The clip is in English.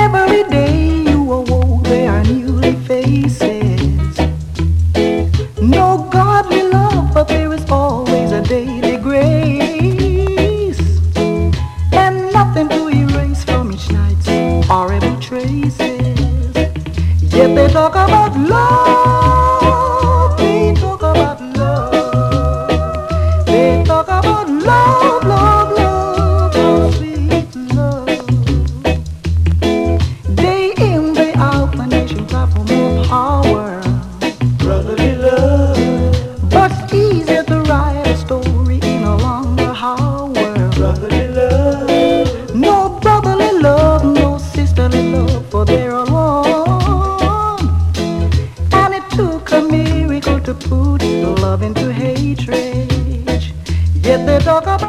Every day you awoke, there are new faces. No godly love, but there is always a daily grace, and nothing to erase from each night's horrible traces. Yet they talk about love, they talk about love, they talk about love, love, love, oh sweet love. Day in, day out, the nation cry for more power, brotherly love. But it's easier to write a story in a longer hour, brotherly love. No brotherly love, no sisterly love, for they're alone. And it took a miracle to put love into hatred. Yet they talk about